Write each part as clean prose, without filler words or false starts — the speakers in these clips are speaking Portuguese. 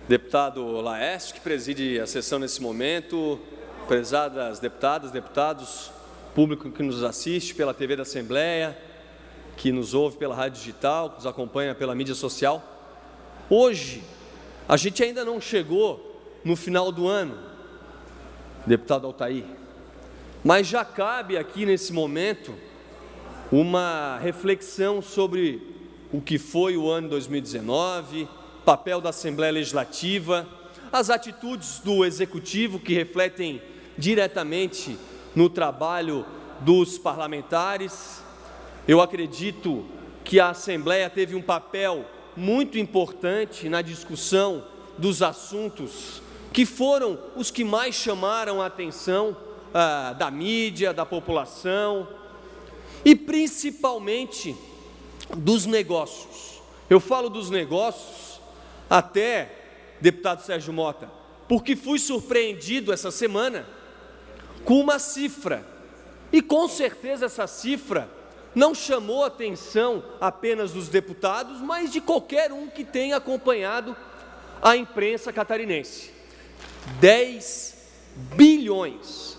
Deputado Laércio, que preside a sessão nesse momento, prezadas deputadas, deputados, público que nos assiste pela TV da Assembleia, que nos ouve pela rádio digital, que nos acompanha pela mídia social. Hoje, a gente ainda não chegou no final do ano, deputado Altair, mas já cabe aqui nesse momento uma reflexão sobre o que foi o ano 2019, papel da Assembleia Legislativa, as atitudes do Executivo que refletem diretamente no trabalho dos parlamentares. Eu acredito que a Assembleia teve um papel muito importante na discussão dos assuntos que foram os que mais chamaram a atenção da mídia, da população e principalmente dos negócios. Eu falo dos negócios até, deputado Sérgio Mota, porque fui surpreendido essa semana com uma cifra, e com certeza essa cifra não chamou a atenção apenas dos deputados, mas de qualquer um que tenha acompanhado a imprensa catarinense. 10 bilhões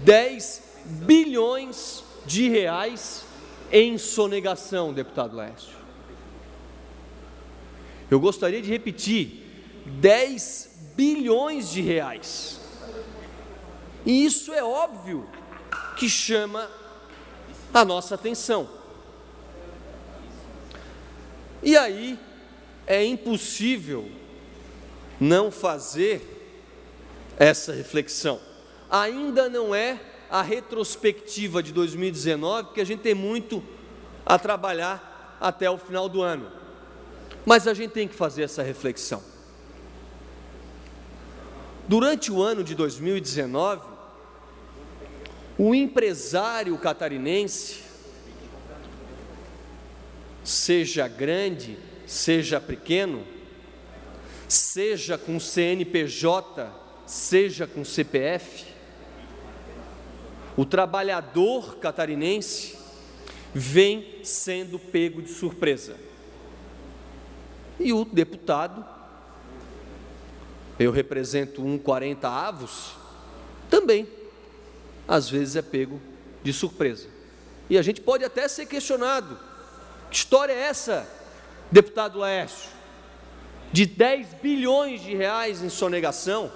de reais em sonegação, deputado Laércio. Eu gostaria de repetir, 10 bilhões de reais. E isso é óbvio que chama a nossa atenção. E aí é impossível não fazer essa reflexão. Ainda não é a retrospectiva de 2019, porque a gente tem muito a trabalhar até o final do ano. Mas a gente tem que fazer essa reflexão. Durante o ano de 2019, o empresário catarinense, seja grande, seja pequeno, seja com CNPJ, seja com CPF, o trabalhador catarinense vem sendo pego de surpresa. E o deputado, eu represento 40 avos, também, às vezes é pego de surpresa. E a gente pode até ser questionado, que história é essa, deputado Laércio, de 10 bilhões de reais em sonegação?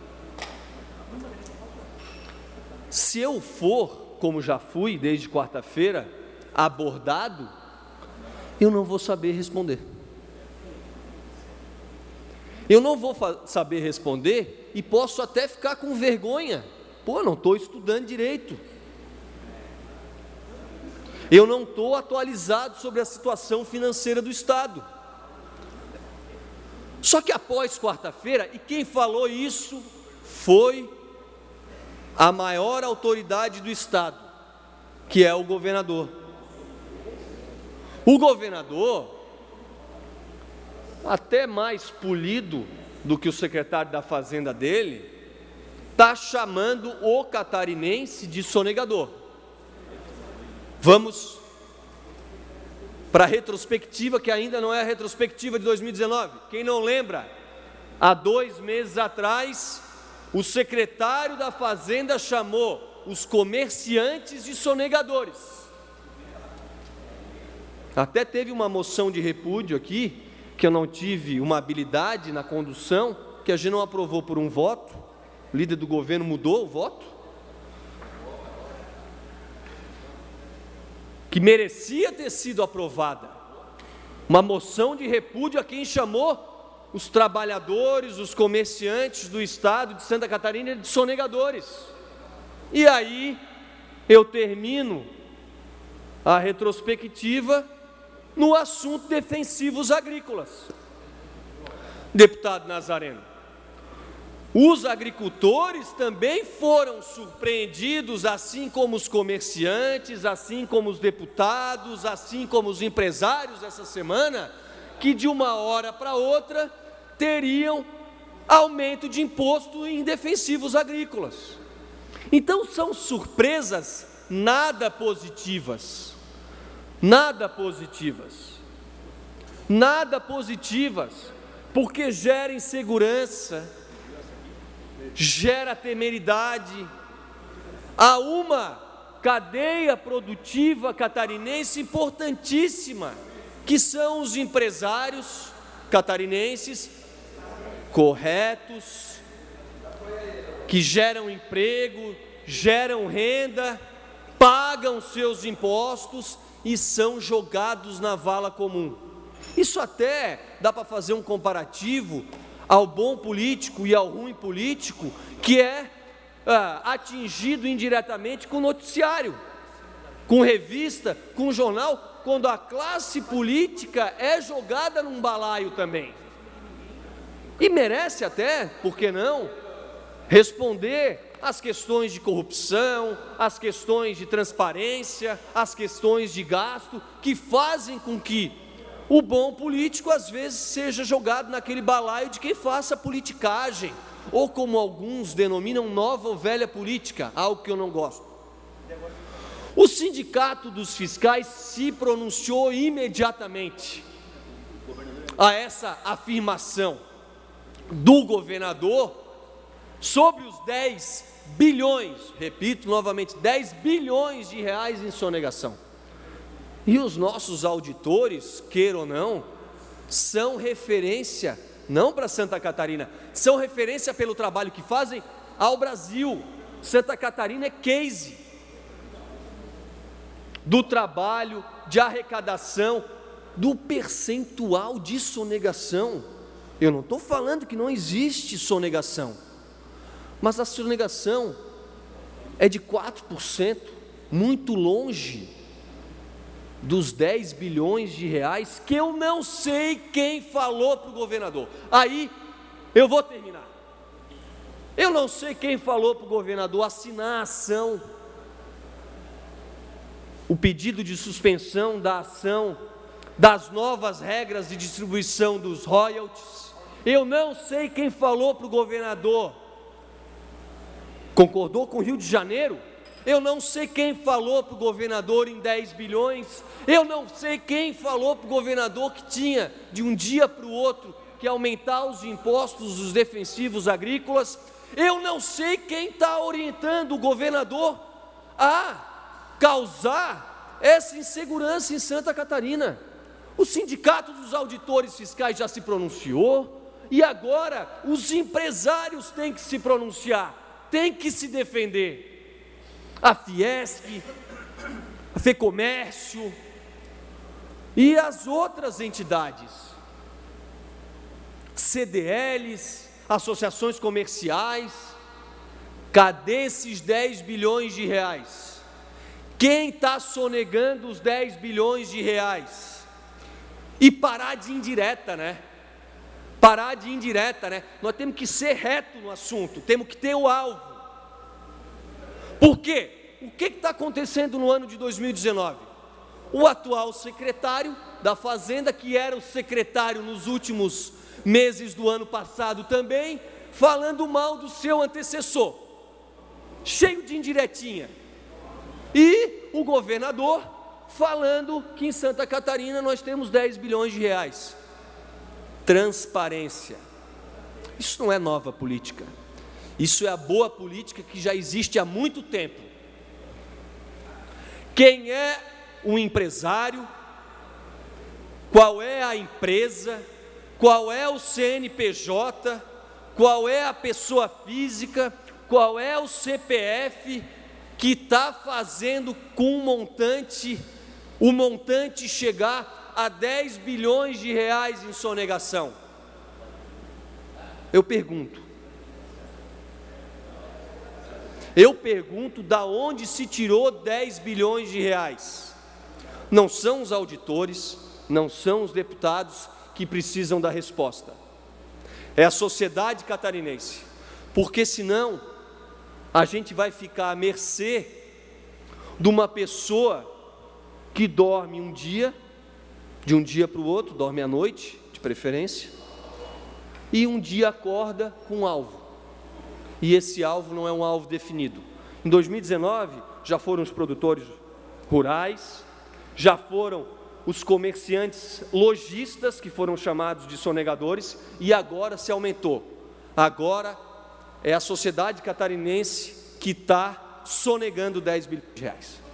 Se eu for, como já fui desde quarta-feira, abordado, eu não vou saber responder. Eu não vou saber responder e posso até ficar com vergonha. Pô, não estou estudando direito. Eu não estou atualizado sobre a situação financeira do Estado. Só que após quarta-feira, e quem falou isso foi a maior autoridade do Estado, que é o governador. O governador, até mais polido do que o secretário da Fazenda dele, está chamando o catarinense de sonegador. Vamos para a retrospectiva, que ainda não é a retrospectiva de 2019. Quem não lembra, há 2 meses atrás, o secretário da Fazenda chamou os comerciantes de sonegadores. Até teve uma moção de repúdio aqui, que eu não tive uma habilidade na condução, que a gente não aprovou por um voto, o líder do governo mudou o voto, que merecia ter sido aprovada, uma moção de repúdio a quem chamou os trabalhadores, os comerciantes do estado de Santa Catarina de sonegadores. E aí eu termino a retrospectiva no assunto defensivos agrícolas. Deputado Nazareno, os agricultores também foram surpreendidos, assim como os comerciantes, assim como os deputados, assim como os empresários essa semana, que de uma hora para outra teriam aumento de imposto em defensivos agrícolas. Então são surpresas nada positivas. Nada positivas, porque gera insegurança, gera temeridade a uma cadeia produtiva catarinense importantíssima, que são os empresários catarinenses corretos, que geram emprego, geram renda, pagam seus impostos e são jogados na vala comum. Isso até dá para fazer um comparativo ao bom político e ao ruim político, que é atingido indiretamente com noticiário, com revista, com jornal, quando a classe política é jogada num balaio também. E merece até, por que não, responder às questões de corrupção, às questões de transparência, às questões de gasto, que fazem com que o bom político às vezes seja jogado naquele balaio de quem faça politicagem, ou como alguns denominam, nova ou velha política, algo que eu não gosto. O Sindicato dos Fiscais se pronunciou imediatamente a essa afirmação do governador sobre os 10 bilhões, repito novamente, 10 bilhões de reais em sonegação. E os nossos auditores, queira ou não, são referência, não para Santa Catarina, são referência pelo trabalho que fazem ao Brasil. Santa Catarina é case do trabalho, de arrecadação, do percentual de sonegação. Eu não estou falando que não existe sonegação, mas a sonegação é de 4%, muito longe dos 10 bilhões de reais, que eu não sei quem falou para o governador. Aí eu vou terminar. Eu não sei quem falou para o governador assinar a ação, o pedido de suspensão da ação das novas regras de distribuição dos royalties. Eu não sei quem falou para o governador, concordou com o Rio de Janeiro. Eu não sei quem falou para o governador em 10 bilhões, eu não sei quem falou para o governador que tinha, de um dia para o outro, que aumentar os impostos dos defensivos agrícolas. Eu não sei quem está orientando o governador a causar essa insegurança em Santa Catarina. O Sindicato dos Auditores Fiscais já se pronunciou, e agora os empresários têm que se pronunciar, têm que se defender. A Fiesc, a FEComércio e as outras entidades, CDLs, associações comerciais. Cadê esses 10 bilhões de reais? Quem está sonegando os 10 bilhões de reais? E parar de indireta, né? Parar de indireta, né? Nós temos que ser reto no assunto, temos que ter o alvo. Por quê? O que está acontecendo no ano de 2019? O atual secretário da Fazenda, que era o secretário nos últimos meses do ano passado também, falando mal do seu antecessor, cheio de indiretinha. E o governador falando que em Santa Catarina nós temos 10 bilhões de reais. Transparência. Isso não é nova política. Isso é a boa política que já existe há muito tempo. Quem é o empresário? Qual é a empresa? Qual é o CNPJ? Qual é a pessoa física? Qual é o CPF que está fazendo com o montante chegar a 10 bilhões de reais em sonegação? Eu pergunto da onde se tirou 10 bilhões de reais? Não são os auditores, não são os deputados que precisam da resposta. É a sociedade catarinense, porque senão a gente vai ficar à mercê de uma pessoa que dorme um dia, de um dia para o outro, dorme à noite, de preferência, e um dia acorda com um alvo. E esse alvo não é um alvo definido. Em 2019, já foram os produtores rurais, já foram os comerciantes lojistas, que foram chamados de sonegadores, e agora se aumentou. Agora é a sociedade catarinense que está sonegando 10 bilhões de reais.